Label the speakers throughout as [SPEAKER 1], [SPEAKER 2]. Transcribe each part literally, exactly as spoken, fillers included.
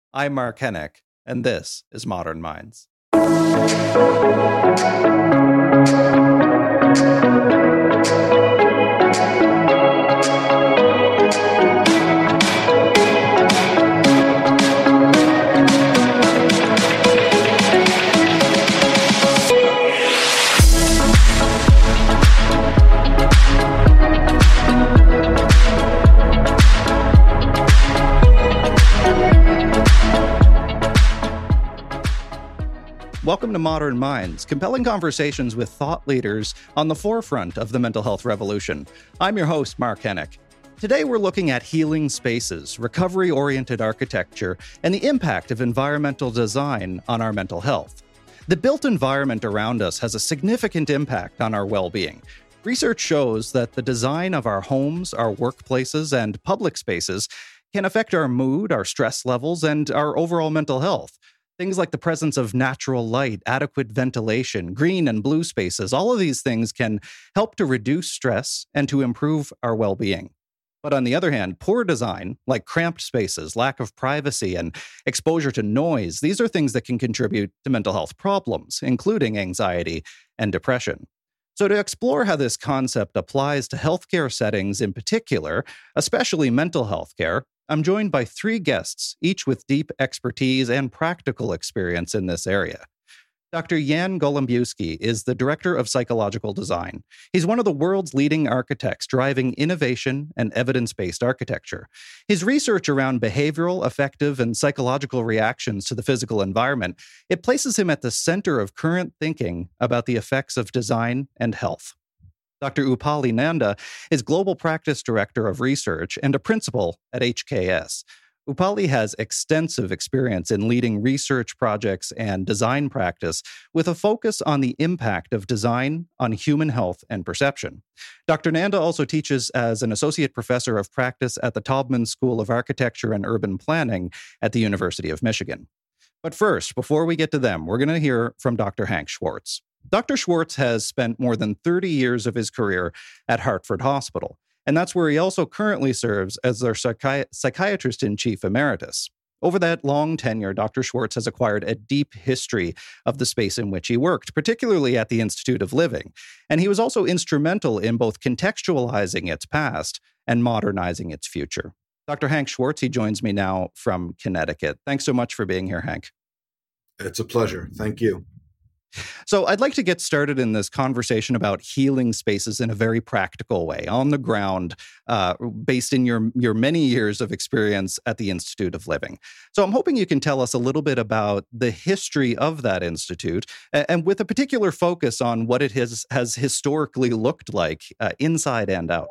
[SPEAKER 1] I'm Mark Hennick, and this is Modern Minds. Welcome to Modern Minds, compelling conversations with thought leaders on the forefront of the mental health revolution. I'm your host, Mark Hennick. Today we're looking at healing spaces, recovery-oriented architecture, and the impact of environmental design on our mental health. The built environment around us has a significant impact on our well-being. Research shows that the design of our homes, our workplaces, and public spaces can affect our mood, our stress levels, and our overall mental health. Things like the presence of natural light, adequate ventilation, green and blue spaces, all of these things can help to reduce stress and to improve our well-being. But on the other hand, poor design, like cramped spaces, lack of privacy, and exposure to noise, these are things that can contribute to mental health problems, including anxiety and depression. So to explore how this concept applies to healthcare settings in particular, especially mental health care, I'm joined by three guests, each with deep expertise and practical experience in this area. Doctor Jan Golumbewski is the Director of Psychological Design. He's one of the world's leading architects driving innovation and evidence-based architecture. His research around behavioral, affective, and psychological reactions to the physical environment, it places him at the center of current thinking about the effects of design and health. Doctor Upali Nanda is Global Practice Director of Research and a principal at H K S. Upali has extensive experience in leading research projects and design practice with a focus on the impact of design on human health and perception. Doctor Nanda also teaches as an associate professor of practice at the Taubman School of Architecture and Urban Planning at the University of Michigan. But first, before we get to them, we're going to hear from Doctor Hank Schwartz. Doctor Schwartz has spent more than thirty years of his career at Hartford Hospital, and that's where he also currently serves as their psychi- psychiatrist-in-chief emeritus. Over that long tenure, Doctor Schwartz has acquired a deep history of the space in which he worked, particularly at the Institute of Living, and he was also instrumental in both contextualizing its past and modernizing its future. Doctor Hank Schwartz, he joins me now from Connecticut. Thanks so much for being here, Hank.
[SPEAKER 2] It's a pleasure. Thank you.
[SPEAKER 1] So I'd like to get started in this conversation about healing spaces in a very practical way, on the ground, uh, based in your, your many years of experience at the Institute of Living. So I'm hoping you can tell us a little bit about the history of that institute, and, and with a particular focus on what it has, has historically looked like uh, inside and out.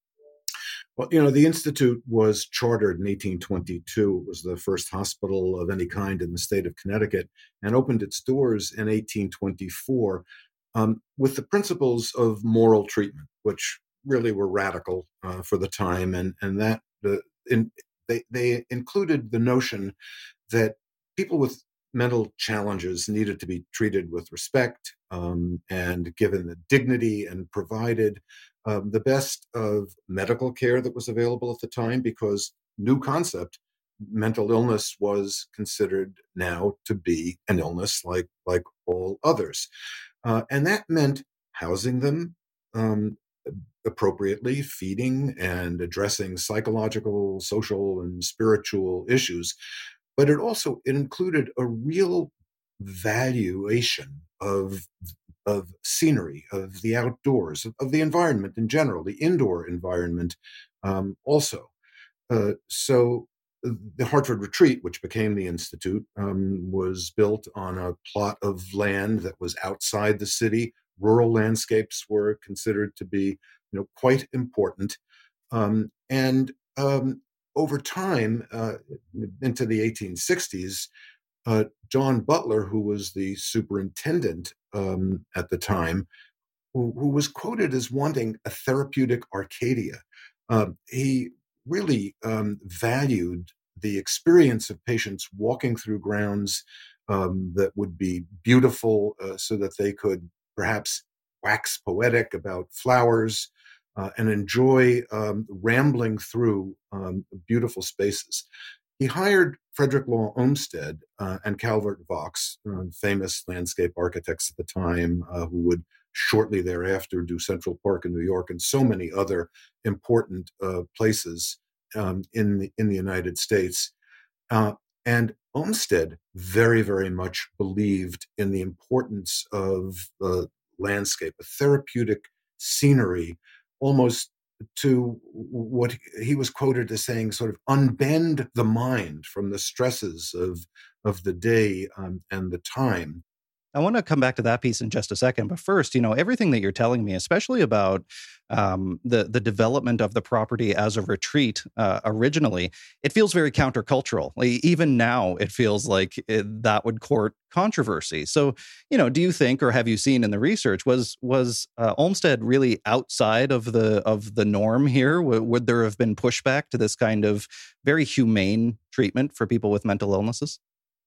[SPEAKER 2] Well, you know, the Institute was chartered in eighteen twenty-two. It was the first hospital of any kind in the state of Connecticut and opened its doors in eighteen twenty-four um, with the principles of moral treatment, which really were radical uh, for the time. And, and that the, in, they, they included the notion that people with mental challenges needed to be treated with respect um, and given the dignity and provided um, the best of medical care that was available at the time, because new concept, mental illness was considered now to be an illness like, like all others. Uh, and that meant housing them um, appropriately, feeding and addressing psychological, social, and spiritual issues. But it also it included a real valuation of, of scenery, of the outdoors, of, of the environment in general, the indoor environment um, also. Uh, so the Hartford Retreat, which became the Institute, um, was built on a plot of land that was outside the city. Rural landscapes were considered to be, you know, quite important. Um, and um, over time, uh, into the eighteen sixties, uh, John Butler, who was the superintendent um, at the time, who, who was quoted as wanting a therapeutic Arcadia. Uh, he really um, valued the experience of patients walking through grounds um, that would be beautiful uh, so that they could perhaps wax poetic about flowers uh, and enjoy um, rambling through um, beautiful spaces. He hired Frederick Law Olmsted uh, and Calvert Vaux, uh, famous landscape architects at the time, uh, who would shortly thereafter do Central Park in New York and so many other important uh, places um, in the in the United States. Uh, and Olmsted very, very much believed in the importance of uh, landscape, a therapeutic scenery, almost to what he was quoted as saying, sort of unbend the mind from the stresses of of the day um, and the time.
[SPEAKER 1] I want to come back to that piece in just a second, but first, you know, everything that you're telling me, especially about um, the the development of the property as a retreat uh, originally, it feels very countercultural. Like, even now, it feels like it, that would court controversy. So, you know, do you think, or have you seen in the research, was was uh, Olmsted really outside of the of the norm here? W- would there have been pushback to this kind of very humane treatment for people with mental illnesses?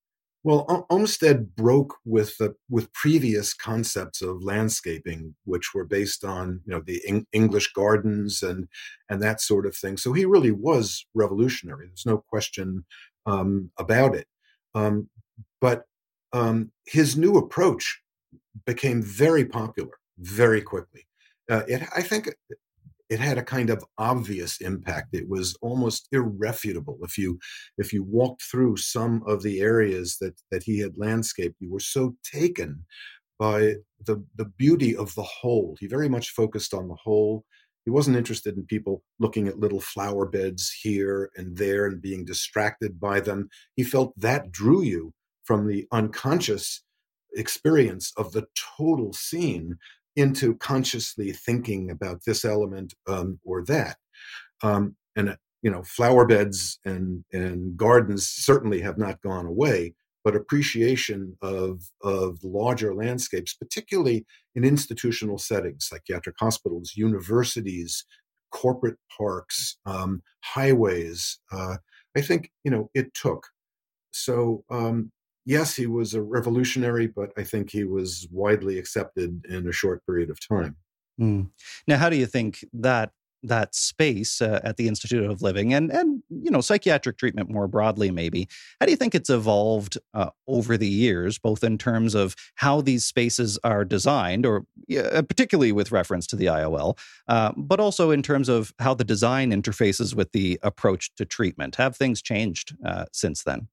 [SPEAKER 2] Well, Olmsted broke with the with previous concepts of landscaping, which were based on you know the Eng- English gardens and and that sort of thing. So he really was revolutionary. There's no question um, about it. Um, but um, his new approach became very popular very quickly. Uh, it, I think it had a kind of obvious impact. It was almost irrefutable. If you if you walked through some of the areas that that he had landscaped, you were so taken by the the beauty of the whole. He very much focused on the whole. He wasn't interested in people looking at little flower beds here and there and being distracted by them. He felt that drew you from the unconscious experience of the total scene into consciously thinking about this element um, or that. Um, and uh, you know, flower beds and and gardens certainly have not gone away, but appreciation of of larger landscapes, particularly in institutional settings, psychiatric hospitals, universities, corporate parks, um, highways. Uh, I think you know it took. So um, yes, he was a revolutionary, but I think he was widely accepted in a short period of time.
[SPEAKER 1] Mm. Now, how do you think that that space uh, at the Institute of Living and and you know psychiatric treatment more broadly, maybe, how do you think it's evolved uh, over the years, both in terms of how these spaces are designed, or uh, particularly with reference to the I O L, uh, but also in terms of how the design interfaces with the approach to treatment? Have things changed uh, since then?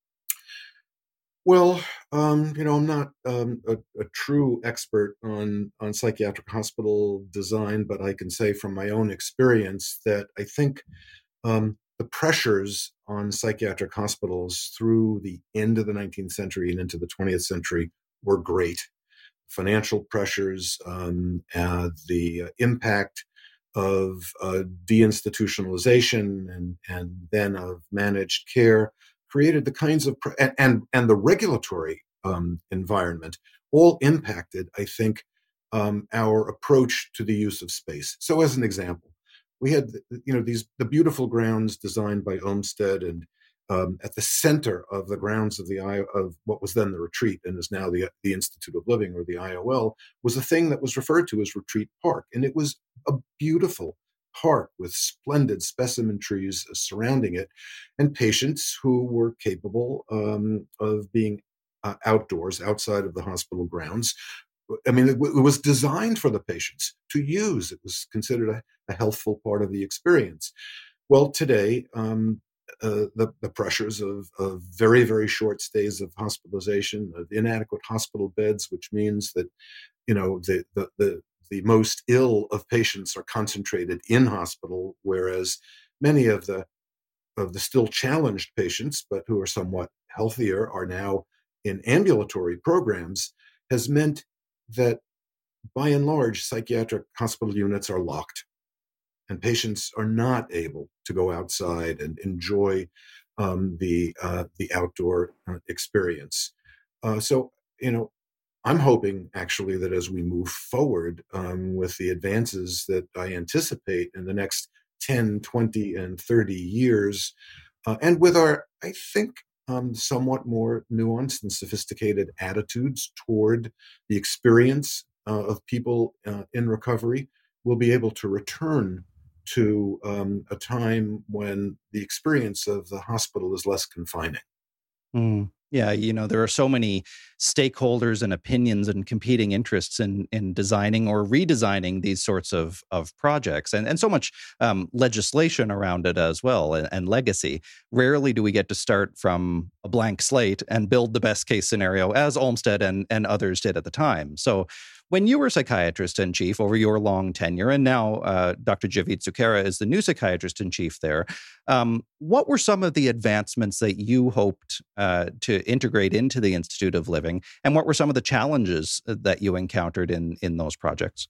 [SPEAKER 2] Well, um, you know, I'm not um, a, a true expert on on psychiatric hospital design, but I can say from my own experience that I think um, the pressures on psychiatric hospitals through the end of the nineteenth century and into the twentieth century were great. Financial pressures, um, uh, the uh, impact of uh, deinstitutionalization and and then of managed care created the kinds of and and, and the regulatory um, environment all impacted, I think, um, our approach to the use of space. So, as an example, we had you know these the beautiful grounds designed by Olmsted, and um, at the center of the grounds of the of what was then the retreat and is now the the Institute of Living, or the I O L, was a thing that was referred to as Retreat Park, and it was a beautiful park with splendid specimen trees surrounding it, and patients who were capable um, of being uh, outdoors, outside of the hospital grounds. I mean, it, it was designed for the patients to use. It was considered a, a healthful part of the experience. Well, today, um, uh, the, the pressures of, of very, very short stays of hospitalization, of inadequate hospital beds, which means that you know the, the the the most ill of patients are concentrated in hospital, whereas many of the of the still challenged patients, but who are somewhat healthier, are now in ambulatory programs, has meant that by and large, psychiatric hospital units are locked and patients are not able to go outside and enjoy um, the uh, the outdoor uh, experience. Uh, so, you know, I'm hoping actually that as we move forward um, with the advances that I anticipate in the next ten, twenty, and thirty years, uh, and with our, I think, um, somewhat more nuanced and sophisticated attitudes toward the experience uh, of people uh, in recovery, we'll be able to return to um, a time when the experience of the hospital is less confining.
[SPEAKER 1] Mm. Yeah, you know, there are so many stakeholders and opinions and competing interests in in designing or redesigning these sorts of of projects, and and so much um, legislation around it as well, and, and legacy. Rarely do we get to start from a blank slate and build the best case scenario, as Olmsted and and others did at the time. So, when you were psychiatrist in chief over your long tenure, and now uh, Doctor Javid Sukkara is the new psychiatrist in chief there. Um, what were some of the advancements that you hoped uh, to integrate into the Institute of Living, and what were some of the challenges that you encountered in in those projects?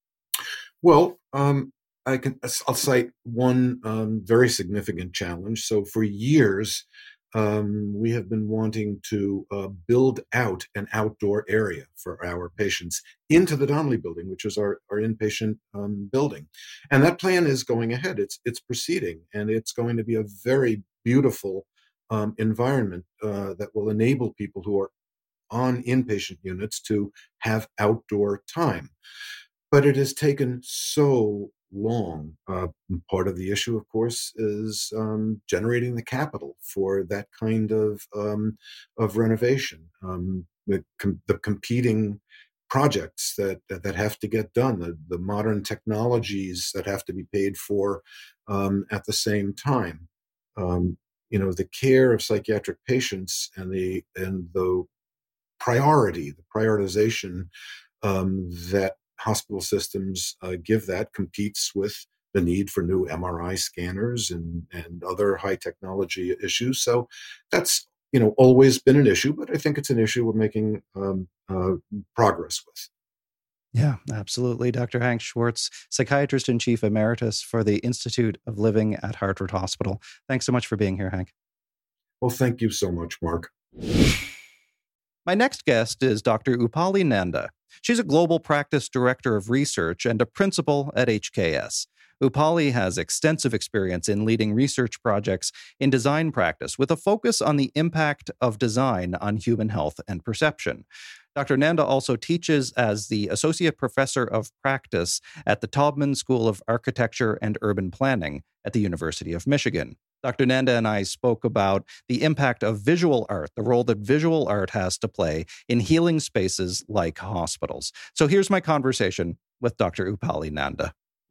[SPEAKER 2] Well, um, I can I'll cite one um, very significant challenge. So for years, um, we have been wanting to uh, build out an outdoor area for our patients into the Donnelly Building, which is our, our inpatient um, building, and that plan is going ahead. It's it's proceeding, and it's going to be a very beautiful um, environment uh, that will enable people who are on inpatient units to have outdoor time. But it has taken so long. Uh, part of the issue, of course, is um, generating the capital for that kind of um, of renovation. Um, the, com- the competing projects that, that that have to get done, the, the modern technologies that have to be paid for um, at the same time. Um, you know, the care of psychiatric patients and the and the priority, the prioritization um, that hospital systems uh, give that competes with the need for new M R I scanners and, and other high technology issues. So that's you know always been an issue, but I think it's an issue we're making um, uh, progress with.
[SPEAKER 1] Yeah, absolutely. Doctor Hank Schwartz, psychiatrist in chief emeritus for the Institute of Living at Hartford Hospital. Thanks so much for being here, Hank.
[SPEAKER 2] Well, thank you so much, Mark.
[SPEAKER 1] My next guest is Doctor Upali Nanda. She's a global practice director of research and a principal at H K S. Upali has extensive experience in leading research projects in design practice with a focus on the impact of design on human health and perception. Doctor Nanda also teaches as the Associate Professor of Practice at the Taubman School of Architecture and Urban Planning at the University of Michigan. Doctor Nanda and I spoke about the impact of visual art, the role that visual art has to play in healing spaces like hospitals. So here's my conversation with Doctor Upali Nanda.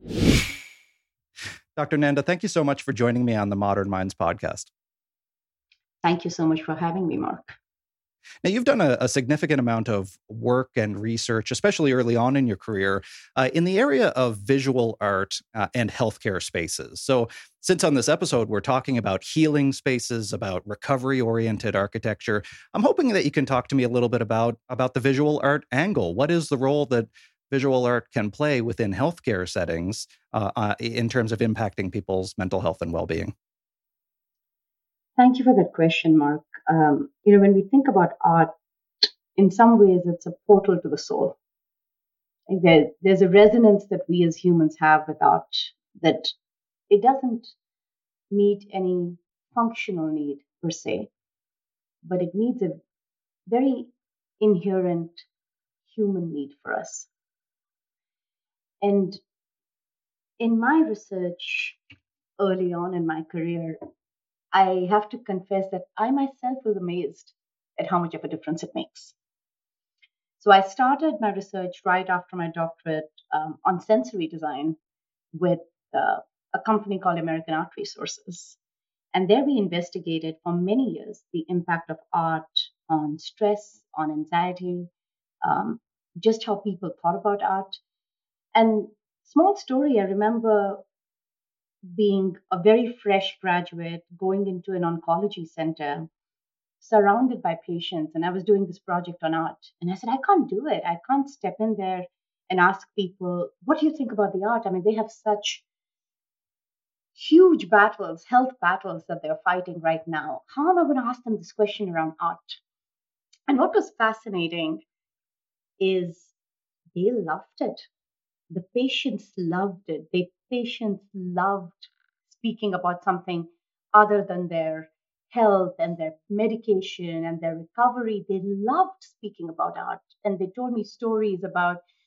[SPEAKER 1] Doctor Nanda, thank you so much for joining me on the Modern Minds podcast.
[SPEAKER 3] Thank you so much for having me, Mark.
[SPEAKER 1] Now, you've done a, a significant amount of work and research, especially early on in your career, uh, in the area of visual art uh, and healthcare spaces. So since on this episode, we're talking about healing spaces, about recovery-oriented architecture, I'm hoping that you can talk to me a little bit about, about the visual art angle. What is the role that visual art can play within healthcare settings uh, uh, in terms of impacting people's mental health and well-being?
[SPEAKER 3] Thank you for that question, Mark. Um, you know, when we think about art, in some ways, it's a portal to the soul. Like there, there's a resonance that we as humans have with art that it doesn't meet any functional need per se, but it meets a very inherent human need for us. And in my research early on in my career, I have to confess that I myself was amazed at how much of a difference it makes. So I started my research right after my doctorate um, on sensory design with uh, a company called American Art Resources. And there we investigated for many years the impact of art on stress, on anxiety, um, just how people thought about art. And small story, I remember being a very fresh graduate, going into an oncology center, surrounded by patients, and I was doing this project on art. And I said, I can't do it. I can't step in there and ask people, what do you think about the art? I mean, they have such huge battles, health battles that they're fighting right now. How am I going to ask them this question around art? And what was fascinating is they loved it. The patients loved it. The patients loved speaking about something other than their health and their medication and their recovery. They loved speaking about art. And they told me stories about,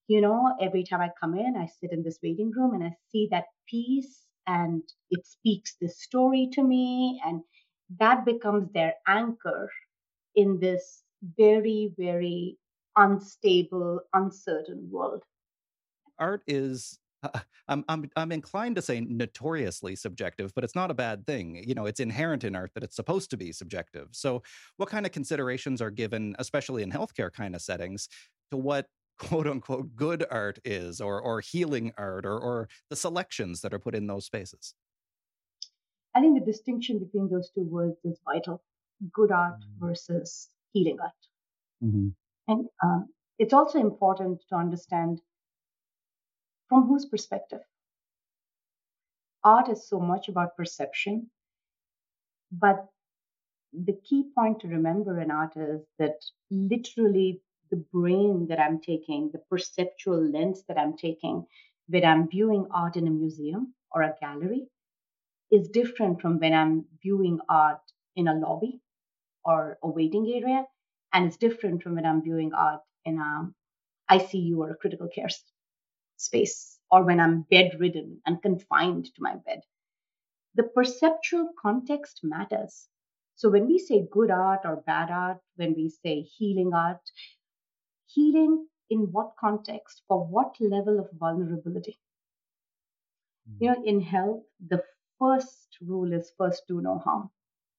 [SPEAKER 3] You know, every time I come in, I sit in this waiting room and I see that piece and it speaks this story to me. And that becomes their anchor in this very, very unstable, uncertain world.
[SPEAKER 1] Art is uh, I'm I'm I'm inclined to say notoriously subjective, but it's not a bad thing. You know, it's inherent in art that it's supposed to be subjective. So, what kind of considerations are given, especially in healthcare kind of settings, to what quote unquote good art is, or or healing art, or or the selections that are put in those spaces?
[SPEAKER 3] I think the distinction between those two words is vital: good art versus healing art.
[SPEAKER 1] Mm-hmm.
[SPEAKER 3] And um, it's also important to understand from whose perspective. Art is so much about perception, but the key point to remember in art is that literally the brain that I'm taking, the perceptual lens that I'm taking when I'm viewing art in a museum or a gallery is different from when I'm viewing art in a lobby or a waiting area. And it's different from when I'm viewing art in a I C U or a critical care space, or when I'm bedridden and confined to my bed. The perceptual context matters. So when we say good art or bad art, when we say healing art, healing in what context, for what level of vulnerability? You know, in health, the first rule is first do no harm.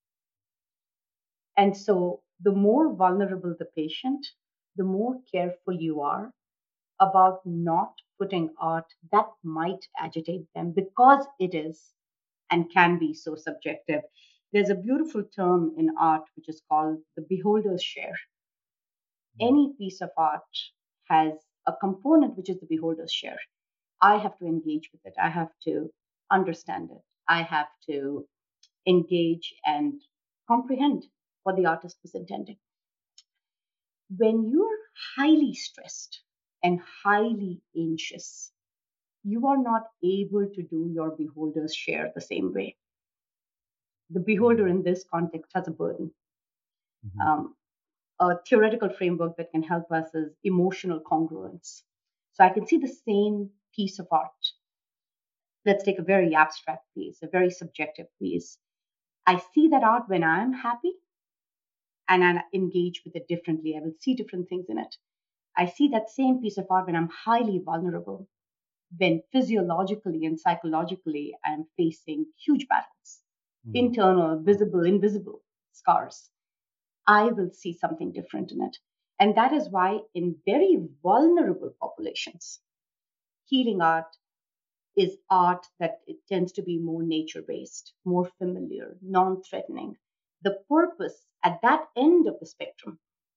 [SPEAKER 3] And so the more vulnerable the patient, the more careful you are about not putting art that might agitate them, because it is and can be so subjective. There's a beautiful term in art which is called the beholder's share. Any piece of art has a component which is the beholder's share. I have to engage with it, I have to understand it, I have to engage and comprehend what the artist was intending. When you're highly stressed and highly anxious, you are not able to do your beholder's share the same way. The beholder in this context has a burden.
[SPEAKER 1] Mm-hmm.
[SPEAKER 3] Um, a theoretical framework that can help us is emotional congruence. So I can see the same piece of art. Let's take a very abstract piece, a very subjective piece. I see that art when I'm happy and I engage with it differently. I will see different things in it. I see that same piece of art when I'm highly vulnerable, when physiologically and psychologically I'm facing huge battles, mm-hmm. internal, visible, invisible scars. I will see something different in it. And that is why, in very vulnerable populations, healing art is art that it tends to be more nature based, more familiar, non threatening. The purpose at that end of the spectrum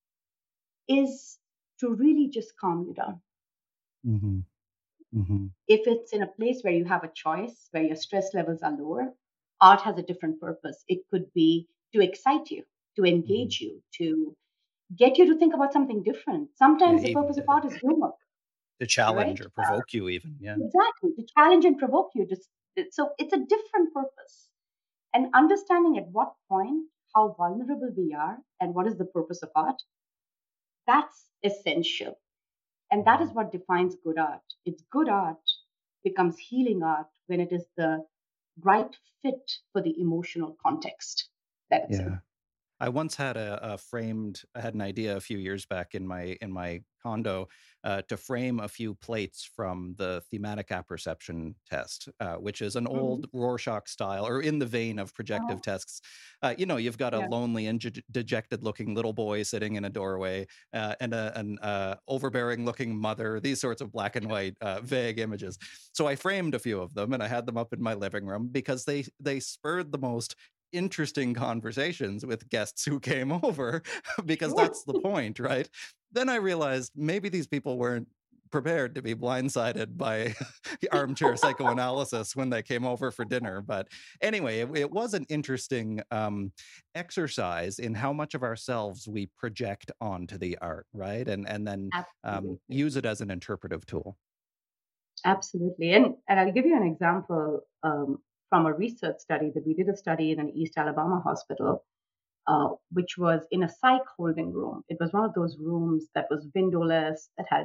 [SPEAKER 3] is to really just calm you down.
[SPEAKER 1] Mm-hmm. Mm-hmm.
[SPEAKER 3] If it's in a place where you have a choice, where your stress levels are lower, art has a different purpose. It could be to excite you, to engage mm-hmm. you, to get you to think about something different. Sometimes yeah, the purpose of art is humor.
[SPEAKER 1] To challenge
[SPEAKER 3] right?
[SPEAKER 1] or provoke uh, you even. Yeah.
[SPEAKER 3] Exactly. To challenge and provoke you. Just so it's a different purpose. And understanding at what point how vulnerable we are and what is the purpose of art, that's essential. And that is what defines good art. It's good art becomes healing art when it is the right fit for the emotional context that it's
[SPEAKER 1] yeah.
[SPEAKER 3] in.
[SPEAKER 1] I once had a, a framed. I had an idea a few years back in my in my condo uh, to frame a few plates from the thematic apperception test, uh, which is an old mm-hmm. Rorschach style, or in the vein of projective oh. tests. Uh, you know, you've got a yeah. lonely and de- dejected-looking little boy sitting in a doorway, uh, and a, an uh, overbearing-looking mother. These sorts of black and white, uh, vague images. So I framed a few of them, and I had them up in my living room because they they spurred the most interesting conversations with guests who came over, because that's the point, right? Then I realized maybe these people weren't prepared to be blindsided by armchair psychoanalysis when they came over for dinner. But anyway, it, it was an interesting um, exercise in how much of ourselves we project onto the art, right? And and then um, use it as an interpretive tool.
[SPEAKER 3] Absolutely. And, and I'll give you an example um, from a research study that we did a study in an East Alabama hospital, uh, which was in a psych holding room. It was one of those rooms that was windowless, that had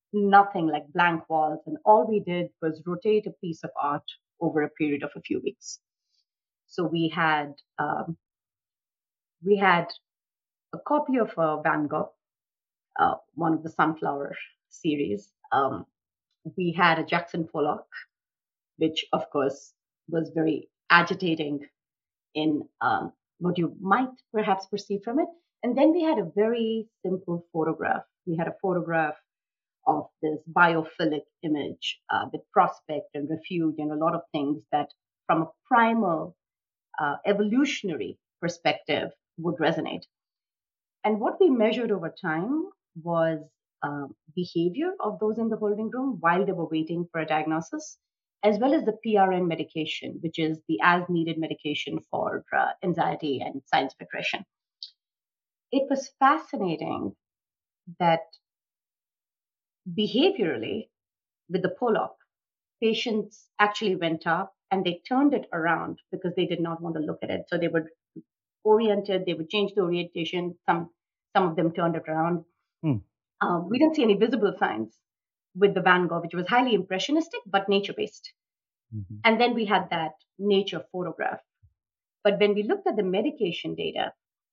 [SPEAKER 3] nothing like blank walls. And all we did was rotate a piece of art over a period of a few weeks. So we had um, we had a copy of uh, Van Gogh, uh, one of the Sunflower series. Um, we had a Jackson Pollock, which of course was very agitating in um, what you might perhaps perceive from it. And then we had a very simple photograph. We had a photograph of this biophilic image uh, with prospect and refuge and a lot of things that, from a primal uh, evolutionary perspective, would resonate. And what we measured over time was um, behavior of those in the holding room while they were waiting for a diagnosis, as well as the P R N medication, which is the as needed medication for uh, anxiety and signs of aggression. It was fascinating that behaviorally, with the Pollock, patients actually went up and they turned it around because they did not want to look at it. So they were oriented, they would change the orientation. Some some of them turned it around. Hmm. Uh, we didn't see any visible signs with the Van Gogh, which was highly impressionistic but nature-based. Mm-hmm. And then we had that nature photograph. But when we looked at the medication data,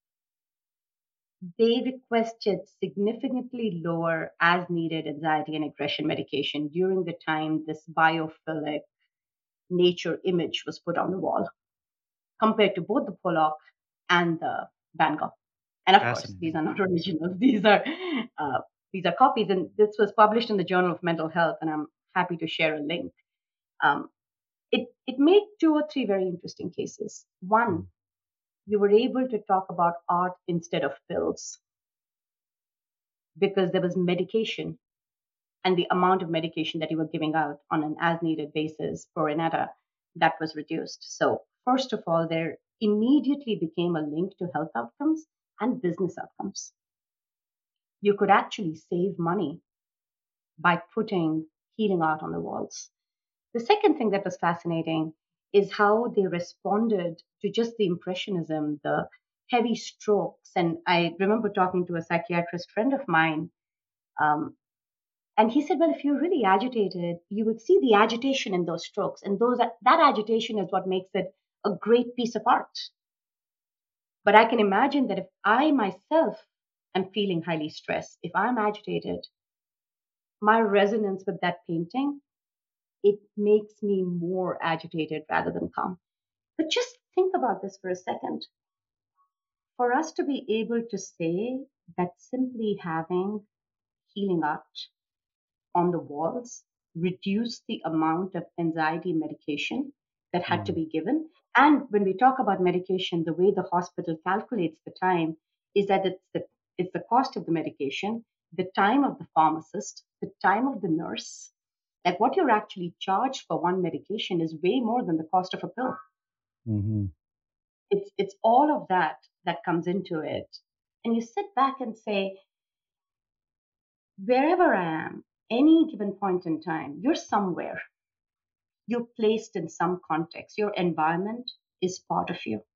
[SPEAKER 3] they requested significantly lower as needed anxiety and aggression medication during the time this biophilic nature image was put on the wall, compared to both the Pollock and the Van Gogh. And of course, these are not originals. These are uh, these are copies, and this was published in the Journal of Mental Health, and I'm happy to share a link. Um, it it made two or three very interesting cases. One, you were able to talk about art instead of pills because there was medication, and the amount of medication that you were giving out on an as-needed basis for Inetta, that was reduced. So first of all, there immediately became a link to health outcomes and business outcomes. You could actually save money by putting healing art on the walls. The second thing that was fascinating is how they responded to just the impressionism, the heavy strokes. And I remember talking to a psychiatrist friend of mine, um, and he said, well, if you're really agitated, you would see the agitation in those strokes. And those that agitation is what makes it a great piece of art. But I can imagine that if I myself am feeling highly stressed, if I'm agitated, my resonance with that painting, it makes me more agitated rather than calm. But just think about this for a second. For us to be able to say that simply having healing art on the walls reduced the amount of anxiety medication that had mm. to be given. And when we talk about medication, the way the hospital calculates the time is that it's the, it's the cost of the medication, the time of the pharmacist, the time of the nurse. Like what you're actually charged for one medication is way more than the cost of a pill. Mm-hmm. It's, it's all of that that comes into it. And you sit back and say, wherever I am, any given point in time, you're somewhere. You're placed in some context. Your environment is part of you.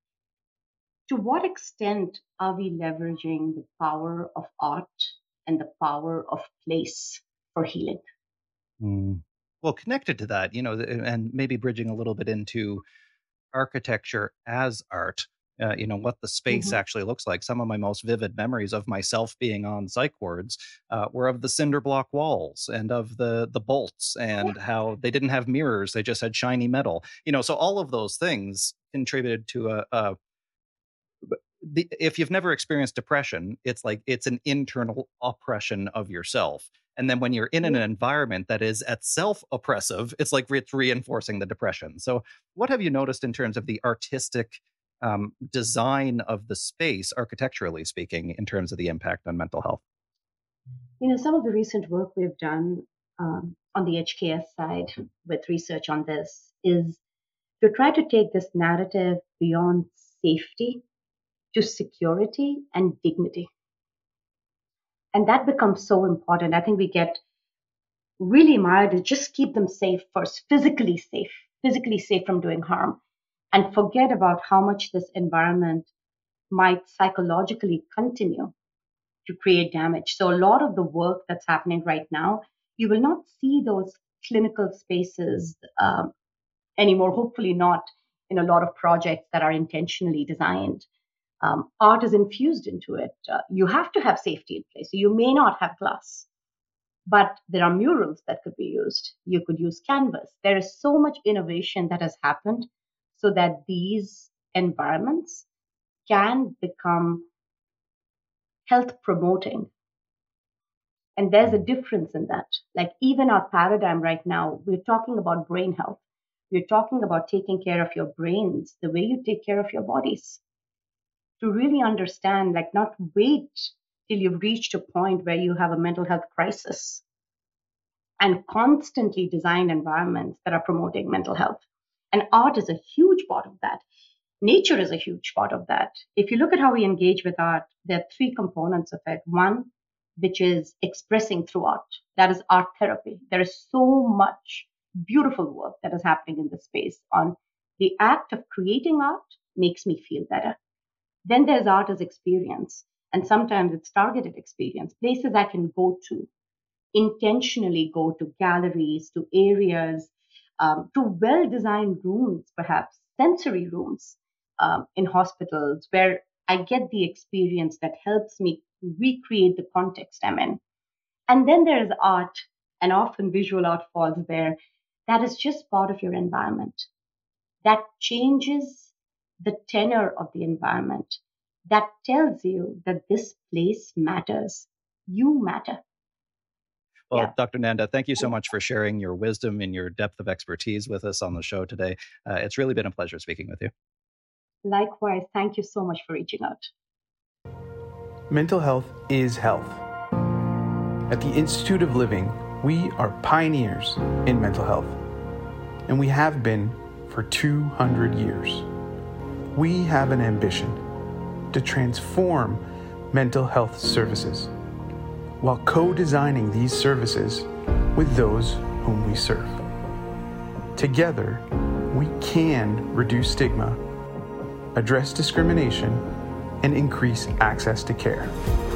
[SPEAKER 3] To what extent are we leveraging the power of art and the power of place for healing?
[SPEAKER 1] Mm. Well, connected to that, you know, and maybe bridging a little bit into architecture as art, uh, you know, what the space mm-hmm. actually looks like. Some of my most vivid memories of myself being on psych wards uh, were of the cinder block walls and of the the bolts and how they didn't have mirrors. They just had shiny metal, you know, so all of those things contributed to a, a the, if you've never experienced depression, it's like it's an internal oppression of yourself. And then when you're in an environment that is itself oppressive, it's like it's reinforcing the depression. So what have you noticed in terms of the artistic um, design of the space, architecturally speaking, in terms of the impact on mental health?
[SPEAKER 3] You know, some of the recent work we've done um, on the H K S side with research on this is to try to take this narrative beyond safety to security and dignity. And that becomes so important. I think we get really mired to just keep them safe first, physically safe, physically safe from doing harm, and forget about how much this environment might psychologically continue to create damage. So a lot of the work that's happening right now, you will not see those clinical spaces um, anymore, hopefully not in a lot of projects that are intentionally designed. Um, art is infused into it. Uh, you have to have safety in place. So you may not have glass, but there are murals that could be used. You could use canvas. There is so much innovation that has happened so that these environments can become health promoting. And there's a difference in that. Like, even our paradigm right now, we're talking about brain health. We're talking about taking care of your brains the way you take care of your bodies. To really understand, like, not wait till you've reached a point where you have a mental health crisis, and constantly design environments that are promoting mental health. And art is a huge part of that. Nature is a huge part of that. If you look at how we engage with art, there are three components of it. One, which is expressing through art. That is art therapy. There is so much beautiful work that is happening in this space on the act of creating art makes me feel better. Then there's art as experience. And sometimes it's targeted experience, places I can go to, intentionally go to galleries, to areas, um, to well-designed rooms, perhaps sensory rooms um, in hospitals where I get the experience that helps me recreate the context I'm in. And then there's art, and often visual art falls there, that is just part of your environment. That changes the tenor of the environment. That tells you that this place matters. You matter.
[SPEAKER 1] Well,
[SPEAKER 3] Yeah.
[SPEAKER 1] Doctor Nanda, thank you so much for sharing your wisdom and your depth of expertise with us on the show today. Uh, it's really been a pleasure speaking with you.
[SPEAKER 3] Likewise, thank you so much for reaching out.
[SPEAKER 4] Mental health is health. At the Institute of Living, we are pioneers in mental health, and we have been for two hundred years. We have an ambition to transform mental health services while co-designing these services with those whom we serve. Together, we can reduce stigma, address discrimination, and increase access to care.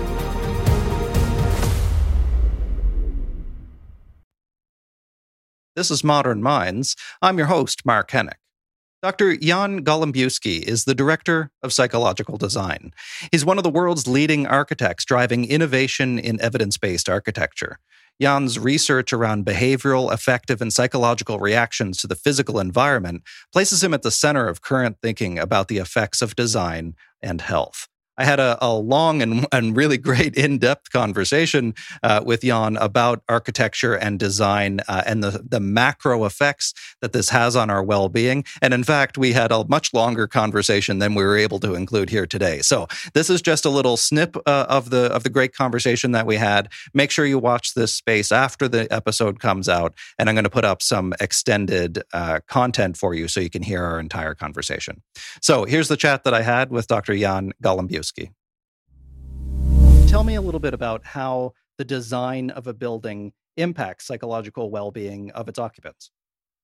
[SPEAKER 1] This is Modern Minds. I'm your host, Mark Hennick. Doctor Jan Golembiewski is the director of psychological design. He's one of the world's leading architects driving innovation in evidence-based architecture. Jan's research around behavioral, affective, and psychological reactions to the physical environment places him at the center of current thinking about the effects of design and health. I had a, a long and, and really great in-depth conversation uh, with Jan about architecture and design uh, and the, the macro effects that this has on our well-being. And in fact, we had a much longer conversation than we were able to include here today. So this is just a little snip uh, of the of the great conversation that we had. Make sure you watch this space after the episode comes out, and I'm going to put up some extended uh, content for you so you can hear our entire conversation. So here's the chat that I had with Doctor Jan Golembiewski. Tell me a little bit about how the design of a building impacts psychological well-being of its occupants.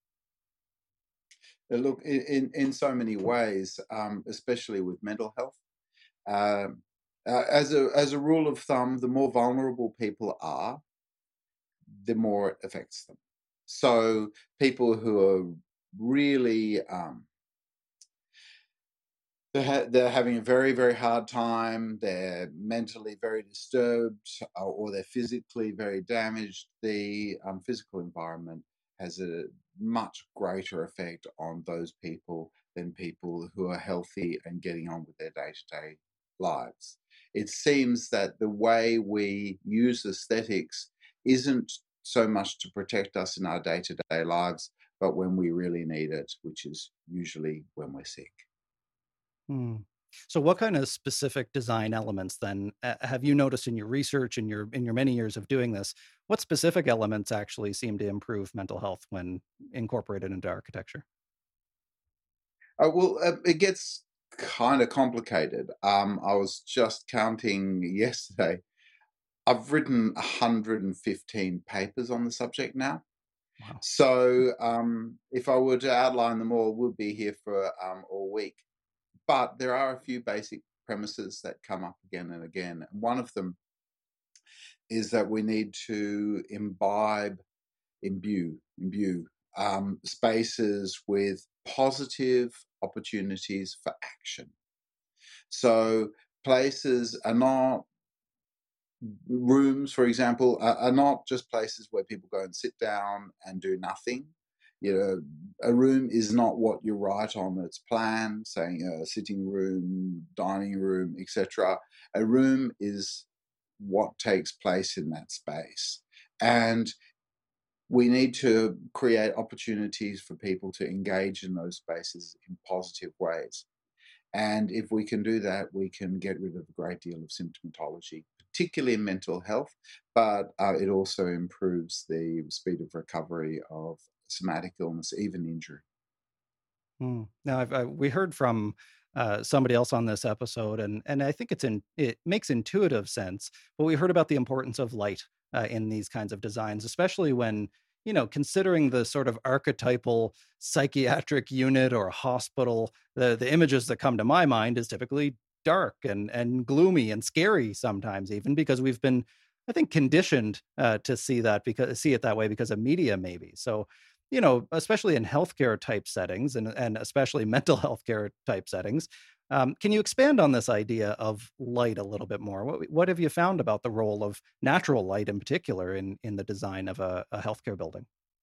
[SPEAKER 5] Look, in, in so many ways, um, especially with mental health. Um, uh, as a as a rule of thumb, the more vulnerable people are, the more it affects them. So people who are really um, They're, ha- they're having a very, very hard time. They're mentally very disturbed, uh, or they're physically very damaged. The um, physical environment has a much greater effect on those people than people who are healthy and getting on with their day-to-day lives. It seems that the way we use aesthetics isn't so much to protect us in our day-to-day lives, but when we really need it, which is usually when we're sick.
[SPEAKER 1] Hmm. So what kind of specific design elements then uh, have you noticed in your research and your in your many years of doing this? What specific elements actually seem to improve mental health when incorporated into architecture?
[SPEAKER 5] Uh, well, uh, it gets kind of complicated. Um, I was just counting yesterday. I've written one hundred fifteen papers on the subject now.
[SPEAKER 1] Wow.
[SPEAKER 5] So um, if I were to outline them all, we'd be here for um, all week. But there are a few basic premises that come up again and again. One of them is that we need to imbibe, imbue, imbue um, spaces with positive opportunities for action. So places are not, rooms, for example, are, are not just places where people go and sit down and do nothing. You know, a room is not what you write on its plan, saying a sitting room, dining room, et cetera. A room is what takes place in that space. And we need to create opportunities for people to engage in those spaces in positive ways. And if we can do that, we can get rid of a great deal of symptomatology, particularly in mental health, but uh, it also improves the speed of recovery of somatic illness, even injury.
[SPEAKER 1] Hmm. Now, I've, I, we heard from uh, somebody else on this episode, and and I think it's in it makes intuitive sense. But we heard about the importance of light uh, in these kinds of designs, especially when, you know, considering the sort of archetypal psychiatric unit or hospital. The the images that come to my mind is typically dark and and gloomy and scary sometimes, even because we've been, I think, conditioned uh, to see that because see it that way because of media, maybe. So, you know, especially in healthcare type settings and, and especially mental health care type settings. Um, can you expand on this idea of light a little bit more? What, what have you found about the role of natural light in particular in, in the design of a, a healthcare building?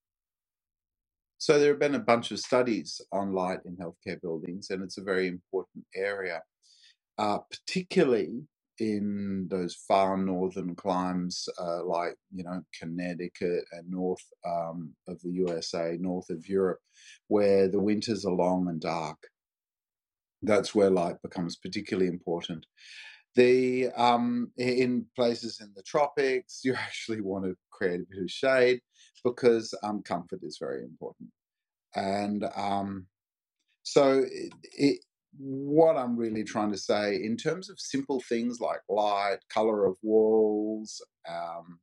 [SPEAKER 5] So there have been a bunch of studies on light in healthcare buildings, and it's a very important area, uh, particularly in those far northern climes uh, like, you know, Connecticut and north um, of the U S A, north of Europe, where the winters are long and dark. That's where light becomes particularly important. The um, in places in the tropics, you actually want to create a bit of shade because um, comfort is very important. And um, so it, it, what I'm really trying to say in terms of simple things like light, color of walls, um,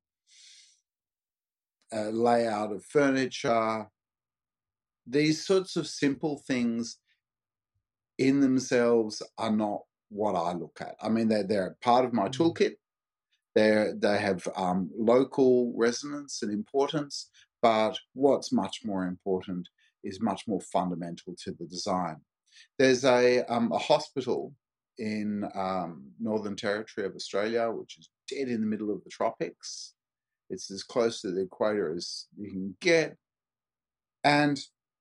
[SPEAKER 5] uh, layout of furniture, these sorts of simple things in themselves are not what I look at. I mean, they're, they're part of my toolkit. They're, they have um, local resonance and importance, but what's much more important is much more fundamental to the design. There's a, um, a hospital in um, Northern Territory of Australia, which is dead in the middle of the tropics. It's as close to the equator as you can get. And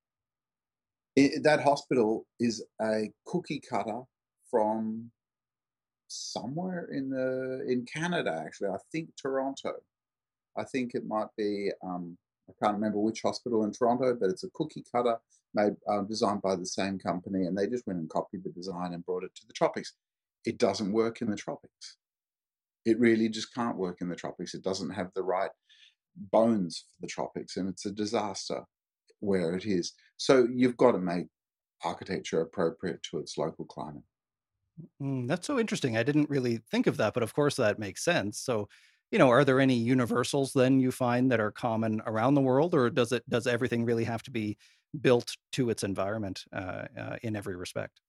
[SPEAKER 5] it, that hospital is a cookie cutter from somewhere in the in Canada, actually. I think Toronto. I think it might be, um, I can't remember which hospital in Toronto, but it's a cookie cutter made uh, designed by the same company, and they just went and copied the design and brought it to the tropics. It doesn't work in the tropics. It really just can't work in the tropics. It doesn't have the right bones for the tropics, and it's a disaster where it is. So you've got to make architecture appropriate to its local climate.
[SPEAKER 1] Mm, that's so interesting. I didn't really think of that, but of course that makes sense. So, you know, are there any universals then you find that are common around the world, or does it does everything really have to be built to its environment uh, uh, in every respect?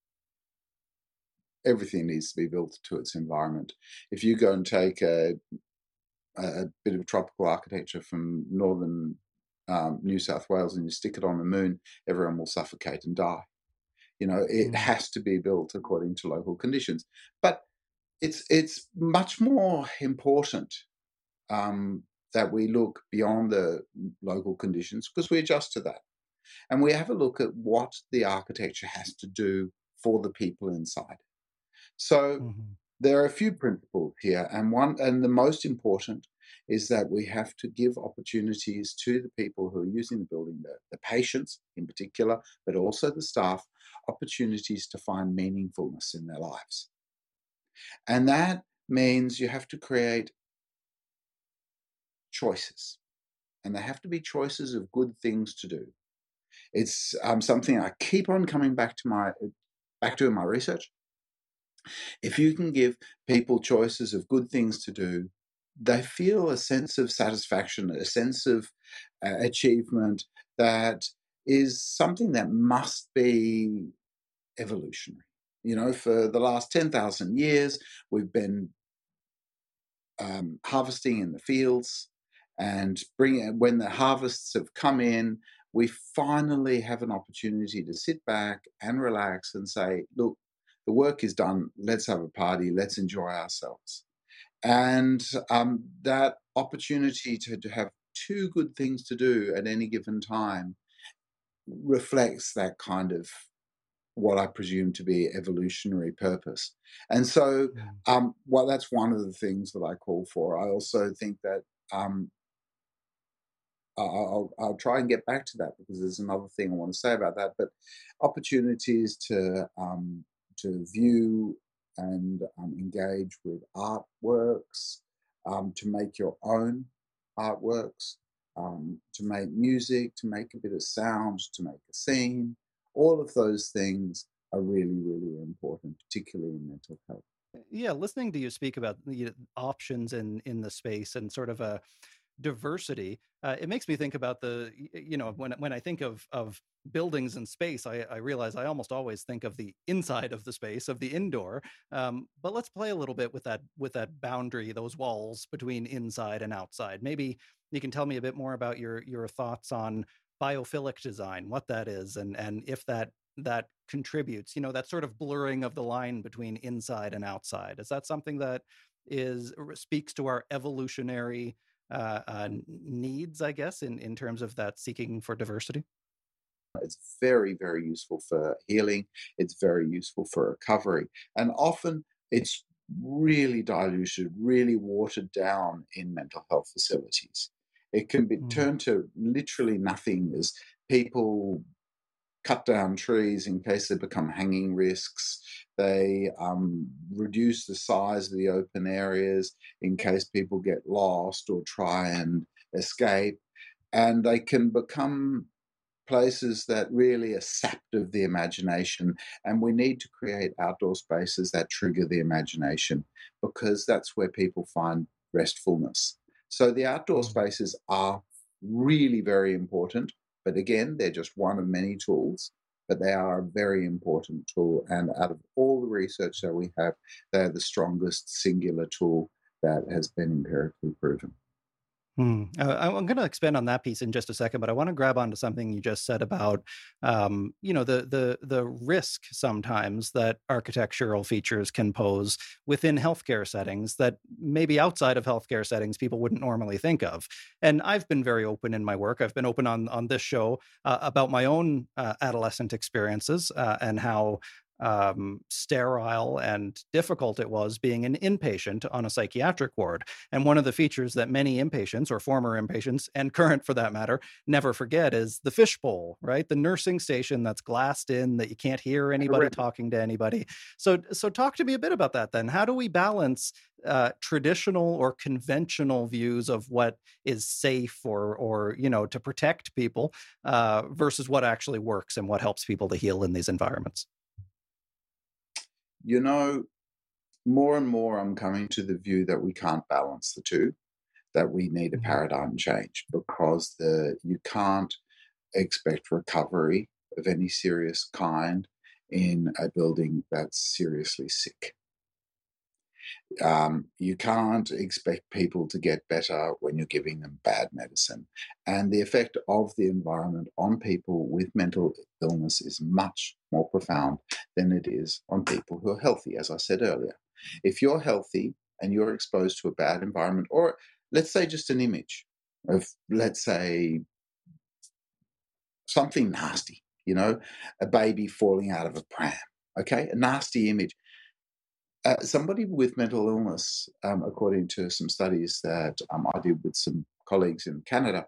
[SPEAKER 5] Everything needs to be built to its environment. If you go and take a, a bit of tropical architecture from northern um, New South Wales and you stick it on the moon, everyone will suffocate and die. You know, it mm. has to be built according to local conditions. But it's it's much more important um, that we look beyond the local conditions because we adjust to that. And we have a look at what the architecture has to do for the people inside. So mm-hmm. there are a few principles here, and one and the most important is that we have to give opportunities to the people who are using the building, the, the patients in particular, but also the staff, opportunities to find meaningfulness in their lives. And that means you have to create choices, and they have to be choices of good things to do. It's um, something I keep on coming back to my back to in my research. If you can give people choices of good things to do, they feel a sense of satisfaction, a sense of uh, achievement that is something that must be evolutionary. You know, for the last ten thousand years, we've been um, harvesting in the fields, and bring when the harvests have come in, we finally have an opportunity to sit back and relax and say, look, the work is done. Let's have a party. Let's enjoy ourselves. And um, that opportunity to, to have two good things to do at any given time reflects that kind of what I presume to be evolutionary purpose. And so, um, well, that's one of the things that I call for. I also think that um, I'll, I'll try and get back to that, because there's another thing I want to say about that. But opportunities to um, to view and um, engage with artworks, um, to make your own artworks, um, to make music, to make a bit of sound, to make a scene. All of those things are really, really important, particularly in mental health.
[SPEAKER 1] Yeah, listening to you speak about the options in in the space and sort of a diversity, uh, it makes me think about the, you know, when when I think of of buildings and space, I, I realize I almost always think of the inside of the space, of the indoor. Um, but let's play a little bit with that with that boundary, those walls between inside and outside. Maybe you can tell me a bit more about your your thoughts on biophilic design, what that is, and and if that that contributes, you know, that sort of blurring of the line between inside and outside. Is that something that is speaks to our evolutionary uh, uh, needs, I guess, in, in terms of that seeking for diversity?
[SPEAKER 5] It's very, very useful for healing. It's very useful for recovery. And often it's really diluted, really watered down in mental health facilities. It can be
[SPEAKER 1] Mm.
[SPEAKER 5] turned to literally nothing as people cut down trees in case they become hanging risks. They um, reduce the size of the open areas in case people get lost or try and escape. And they can become places that really are sapped of the imagination. And we need to create outdoor spaces that trigger the imagination, because that's where people find restfulness. So the outdoor spaces are really very important. But again, they're just one of many tools, but they are a very important tool. And out of all the research that we have, they're the strongest singular tool that has been empirically proven.
[SPEAKER 1] Hmm. Uh, I'm going to expand on that piece in just a second, but I want to grab onto something you just said about, um, you know, the the the risk sometimes that architectural features can pose within healthcare settings that maybe outside of healthcare settings people wouldn't normally think of. And I've been very open in my work. I've been open on on this show uh, about my own uh, adolescent experiences uh, and how um, sterile and difficult it was being an inpatient on a psychiatric ward. And one of the features that many inpatients, or former inpatients, and current for that matter, never forget is the fishbowl, right? The nursing station that's glassed in, that you can't hear anybody
[SPEAKER 5] Correct.
[SPEAKER 1] talking to anybody. So, so talk to me a bit about that then. How do we balance uh, traditional or conventional views of what is safe or, or you know, to protect people uh, versus what actually works and what helps people to heal in these environments?
[SPEAKER 5] You know, more and more I'm coming to the view that we can't balance the two, that we need a
[SPEAKER 1] Mhm.
[SPEAKER 5] paradigm change, because the you can't expect recovery of any serious kind in a building that's seriously sick. Um, you can't expect people to get better when you're giving them bad medicine. And the effect of the environment on people with mental illness is much more profound than it is on people who are healthy, as I said earlier. If you're healthy and you're exposed to a bad environment, or let's say just an image of, let's say, something nasty, you know, a baby falling out of a pram, okay, a nasty image. Uh, somebody with mental illness, um, according to some studies that um, I did with some colleagues in Canada,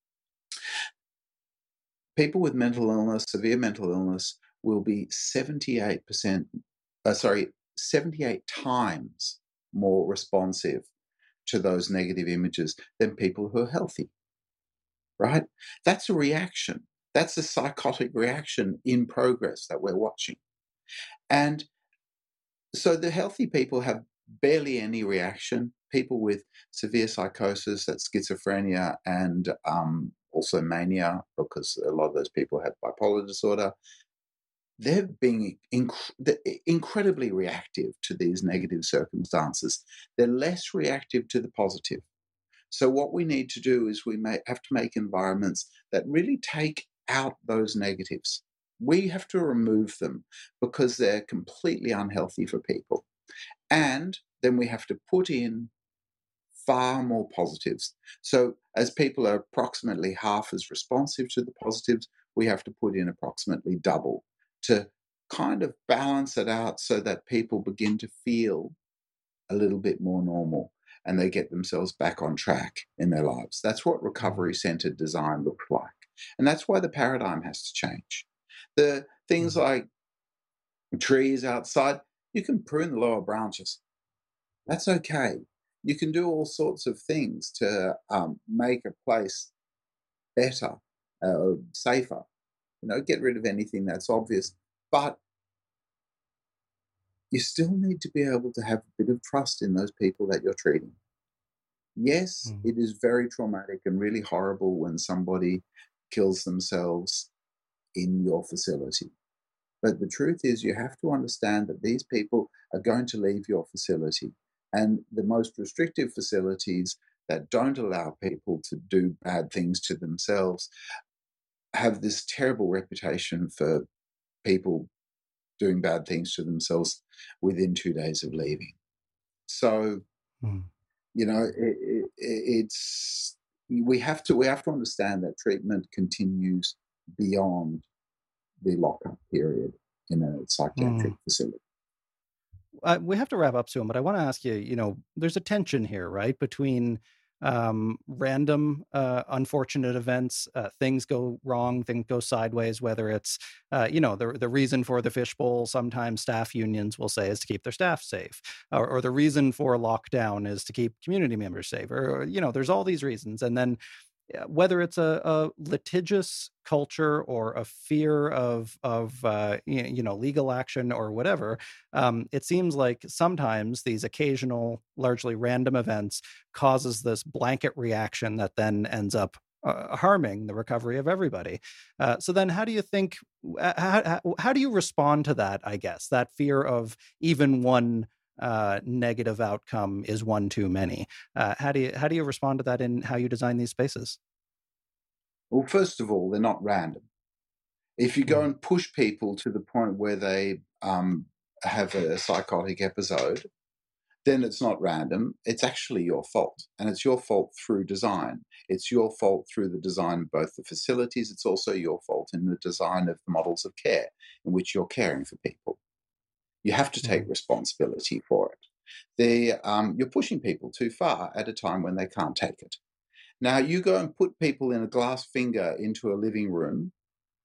[SPEAKER 5] people with mental illness, severe mental illness, will be seventy-eight percent, uh, sorry, seventy-eight times more responsive to those negative images than people who are healthy, right? That's a reaction. That's a psychotic reaction in progress that we're watching. And so the healthy people have barely any reaction. People with severe psychosis, that's schizophrenia, and um, also mania, because a lot of those people have bipolar disorder, they're being inc- they're incredibly reactive to these negative circumstances. They're less reactive to the positive. So what we need to do is we may have to make environments that really take out those negatives. We have to remove them because they're completely unhealthy for people. And then we have to put in far more positives. So as people are approximately half as responsive to the positives, we have to put in approximately double to kind of balance it out so that people begin to feel a little bit more normal and they get themselves back on track in their lives. That's what recovery-centered design looks like. And that's why the paradigm has to change. The things like trees outside, you can prune the lower branches. That's okay. You can do all sorts of things to um, make a place better, uh, safer. You know, get rid of anything that's obvious. But you still need to be able to have a bit of trust in those people that you're treating. Yes, mm. it is very traumatic and really horrible when somebody kills themselves in your facility. But the truth is, you have to understand that these people are going to leave your facility. And the most restrictive facilities that don't allow people to do bad things to themselves have this terrible reputation for people doing bad things to themselves within two days of leaving. So, mm. you know, it, it, it's we have to we have to understand that treatment continues beyond the lockup period in a psychiatric mm. facility.
[SPEAKER 1] Uh, we have to wrap up soon, but I want to ask you, you know, there's a tension here, right, between um, random, uh, unfortunate events, uh, things go wrong, things go sideways, whether it's, uh, you know, the the reason for the fishbowl, sometimes staff unions will say, is to keep their staff safe, or, or the reason for lockdown is to keep community members safe, or, or you know, there's all these reasons. And then whether it's a, a litigious culture or a fear of of uh, you know legal action or whatever, um, it seems like sometimes these occasional, largely random events causes this blanket reaction that then ends up uh, harming the recovery of everybody. Uh, so then, how do you think? How, how, how do you respond to that? I guess that fear of even one uh, negative outcome is one too many. Uh, how do you how do you respond to that in how you design these spaces?
[SPEAKER 5] Well, first of all, they're not random. If you go and push people to the point where they um, have a psychotic episode, then it's not random. It's actually your fault, and it's your fault through design. It's your fault through the design of both the facilities. It's also your fault in the design of the models of care in which you're caring for people. You have to take mm. responsibility for it. The, um, you're pushing people too far at a time when they can't take it. Now, you go and put people in a glass finger into a living room,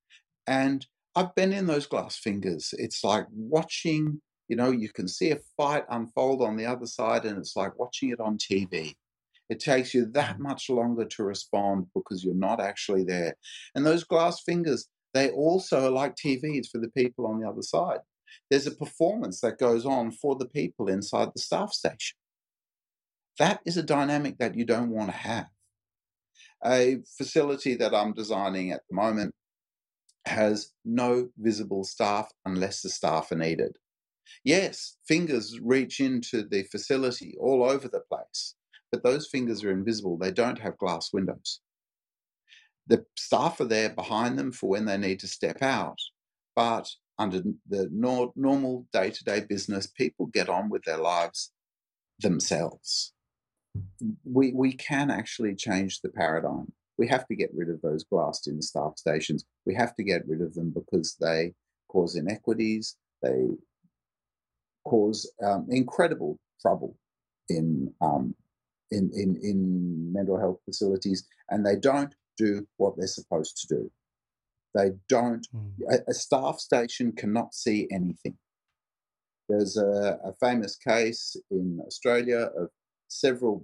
[SPEAKER 5] and I've been in those glass fingers. It's like watching, you know, you can see a fight unfold on the other side, and it's like watching it on T V. It takes you that much longer to respond because you're not actually there. And those glass fingers, they also are like T Vs for the people on the other side. There's a performance that goes on for the people inside the staff station. That is a dynamic that you don't want to have. A facility that I'm designing at the moment has no visible staff unless the staff are needed. Yes, fingers reach into the facility all over the place, but those fingers are invisible. They don't have glass windows. The staff are there behind them for when they need to step out, but under the nor- normal day-to-day business, people get on with their lives themselves. We we can actually change the paradigm. We have to get rid of those glassed-in staff stations. We have to get rid of them because they cause inequities. They cause um, incredible trouble in, um, in in in mental health facilities, and they don't do what they're supposed to do. They don't. Mm. A, a staff station cannot see anything. There's a, a famous case in Australia of several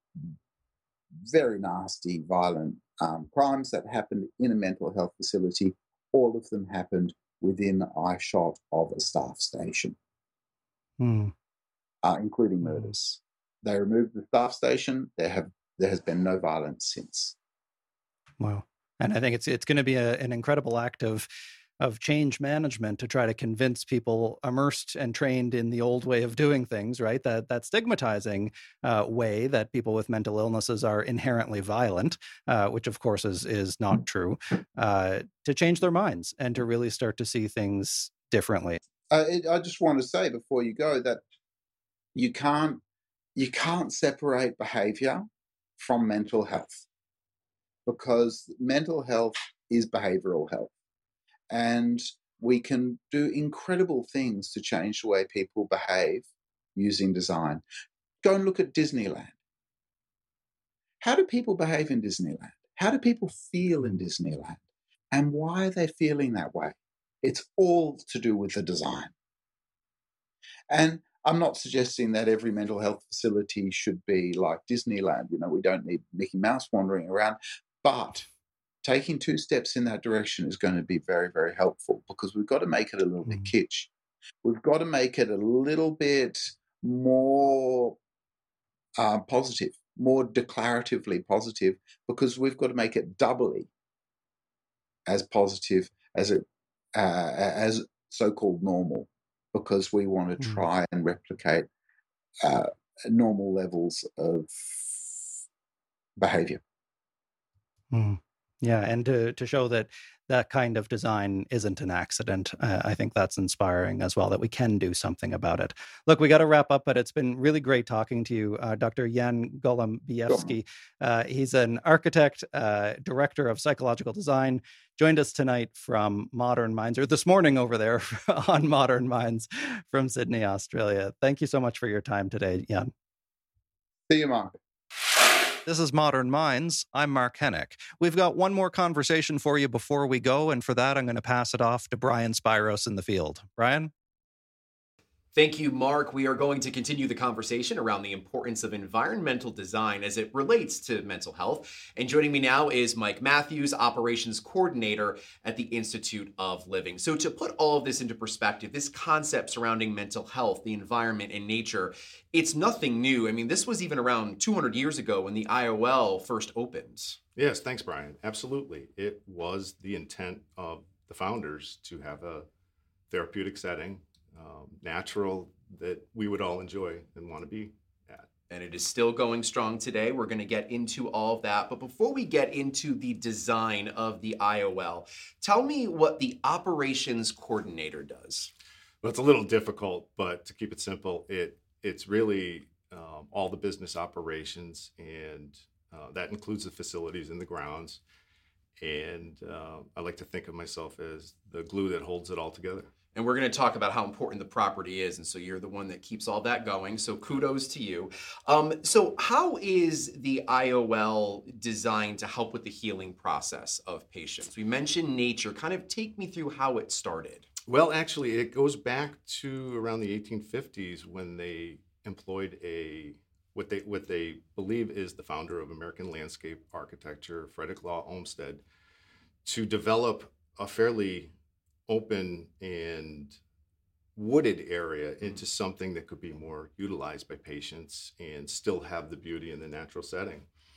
[SPEAKER 5] very nasty, violent um, crimes that happened in a mental health facility. All of them happened within eye shot of a staff station, mm. uh, including murders. They removed the staff station. There have there has been no violence since.
[SPEAKER 1] Wow. And I think it's it's going to be a, an incredible act of of change management to try to convince people immersed and trained in the old way of doing things, right? That that stigmatizing uh, way that people with mental illnesses are inherently violent, uh, which of course is is not true, uh, to change their minds and to really start to see things differently.
[SPEAKER 5] Uh, it, I just want to say before you go that you can't you can't separate behavior from mental health, because mental health is behavioral health, and we can do incredible things to change the way people behave using design. Go and look at Disneyland. How do people behave in Disneyland? How do people feel in Disneyland? And why are they feeling that way? It's all to do with the design. And I'm not suggesting that every mental health facility should be like Disneyland. You know, we don't need Mickey Mouse wandering around. But taking two steps in that direction is going to be very, very helpful, because we've got to make it a little mm. bit kitsch. We've got to make it a little bit more uh, positive, more declaratively positive, because we've got to make it doubly as positive as it uh, as so-called normal, because we want to try mm. and replicate uh, normal levels of behavior.
[SPEAKER 1] Mm. Yeah, and to, to show that that kind of design isn't an accident. Uh, I think that's inspiring as well, that we can do something about it. Look, we got to wrap up, but it's been really great talking to you, uh, Doctor Jan Gołębiewski. Uh, he's an architect, uh, director of psychological design, joined us tonight from Modern Minds, or this morning over there on Modern Minds from Sydney, Australia. Thank you so much for your time today, Jan.
[SPEAKER 5] See you, Mark.
[SPEAKER 1] This is Modern Minds. I'm Mark Hennick. We've got one more conversation for you before we go, and for that, I'm going to pass it off to Brian Spiros in the field. Brian?
[SPEAKER 6] Thank you, Mark. We are going to continue the conversation around the importance of environmental design as it relates to mental health. And joining me now is Mike Matthews, Operations Coordinator at the Institute of Living. So to put all of this into perspective, this concept surrounding mental health, the environment, and nature, it's nothing new. I mean, this was even around two hundred years ago when the I O L first opened.
[SPEAKER 7] Yes, thanks, Brian. Absolutely. It was the intent of the founders to have a therapeutic setting, Um, natural, that we would all enjoy and want to be at.
[SPEAKER 6] And it is still going strong today. We're going to get into all of that. But before we get into the design of the I O L, tell me what the operations coordinator does.
[SPEAKER 7] Well, it's a little difficult, but to keep it simple, it it's really um, all the business operations, and uh, that includes the facilities and the grounds. And uh, I like to think of myself as the glue that holds it all together.
[SPEAKER 6] And we're going to talk about how important the property is. And so you're the one that keeps all that going. So kudos to you. Um, so how is the I O L designed to help with the healing process of patients? We mentioned nature. Kind of take me through how it started.
[SPEAKER 7] Well, actually, it goes back to around the eighteen fifties when they employed a what they what they believe is the founder of American landscape architecture, Frederick Law Olmsted, to develop a fairly open and wooded area into something that could be more utilized by patients and still have the beauty in the natural setting.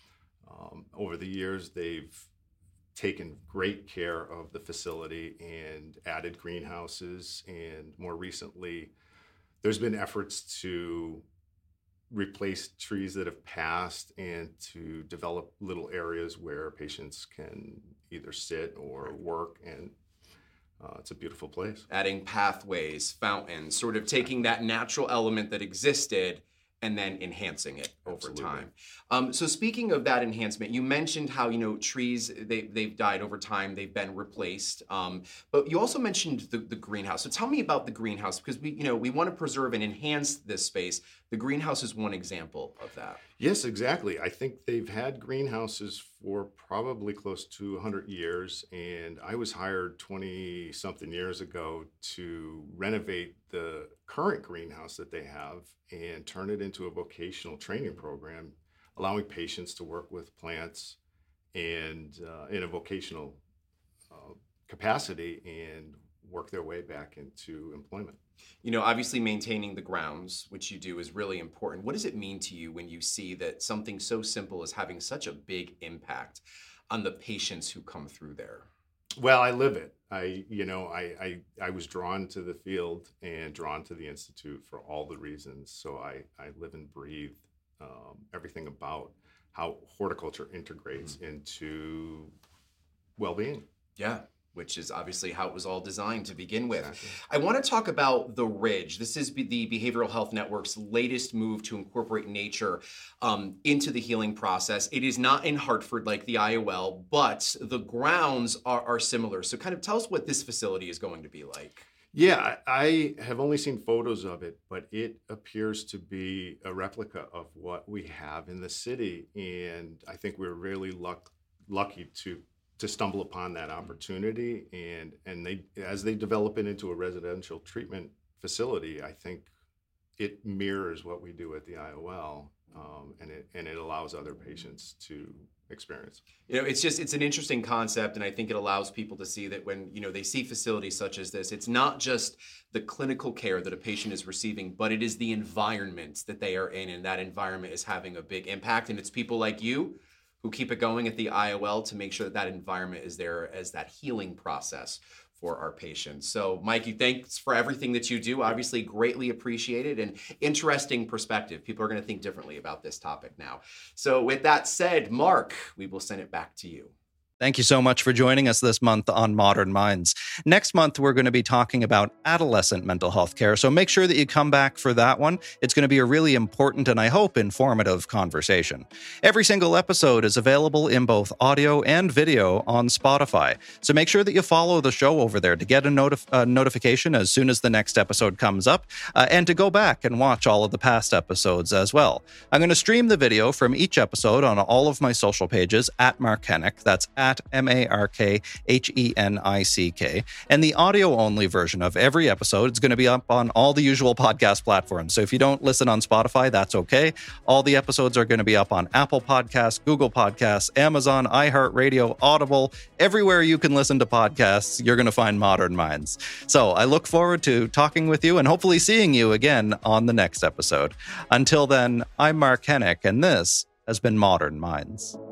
[SPEAKER 7] Um, over the years, they've taken great care of the facility and added greenhouses, and more recently, there's been efforts to replace trees that have passed and to develop little areas where patients can either sit or work, and Uh, it's a beautiful place.
[SPEAKER 6] Adding pathways, fountains, sort of taking that natural element that existed and then enhancing it over
[SPEAKER 7] Absolutely.
[SPEAKER 6] time. Um, so speaking of that enhancement, you mentioned how, you know, trees, they, they've died over time, they've been replaced. Um, but you also mentioned the, the greenhouse. So tell me about the greenhouse, because we, you know, we want to preserve and enhance this space. The greenhouse is one example of that.
[SPEAKER 7] Yes, exactly. I think they've had greenhouses for probably close to one hundred years, and I was hired twenty something years ago to renovate the current greenhouse that they have and turn it into a vocational training program, allowing patients to work with plants and uh, in a vocational uh, capacity and work their way back into employment.
[SPEAKER 6] You know, obviously maintaining the grounds, which you do, is really important. What does it mean to you when you see that something so simple is having such a big impact on the patients who come through there?
[SPEAKER 7] Well, I live it. I, you know, I, I, I was drawn to the field and drawn to the Institute for all the reasons. So I, I live and breathe um, everything about how horticulture integrates mm-hmm. into well-being.
[SPEAKER 6] Yeah, which is obviously how it was all designed to begin with. Exactly. I want to talk about the Ridge. This is the Behavioral Health Network's latest move to incorporate nature um, into the healing process. It is not in Hartford like the I O L, but the grounds are, are similar. So kind of tell us what this facility is going to be like.
[SPEAKER 7] Yeah, I have only seen photos of it, but it appears to be a replica of what we have in the city. And I think we're really luck, lucky to to stumble upon that opportunity, and and they as they develop it into a residential treatment facility, I think it mirrors what we do at the I O L, um, and it and it allows other patients to experience.
[SPEAKER 6] You know, it's just it's an interesting concept, and I think it allows people to see that when you know they see facilities such as this, it's not just the clinical care that a patient is receiving, but it is the environment that they are in, and that environment is having a big impact, and it's people like you who keep it going at the I O L to make sure that that environment is there as that healing process for our patients. So, Mikey, thanks for everything that you do. Obviously, greatly appreciated and interesting perspective. People are going to think differently about this topic now. So with that said, Mark, we will send it back to you.
[SPEAKER 1] Thank you so much for joining us this month on Modern Minds. Next month, we're going to be talking about adolescent mental health care, so make sure that you come back for that one. It's going to be a really important and, I hope, informative conversation. Every single episode is available in both audio and video on Spotify, so make sure that you follow the show over there to get a, notif- a notification as soon as the next episode comes up, uh, and to go back and watch all of the past episodes as well. I'm going to stream the video from each episode on all of my social pages, at Mark Henick, that's at at M A R K H E N I C K. And the audio-only version of every episode is going to be up on all the usual podcast platforms. So if you don't listen on Spotify, that's okay. All the episodes are going to be up on Apple Podcasts, Google Podcasts, Amazon, iHeartRadio, Audible. Everywhere you can listen to podcasts, you're going to find Modern Minds. So I look forward to talking with you and hopefully seeing you again on the next episode. Until then, I'm Mark Henick, and this has been Modern Minds.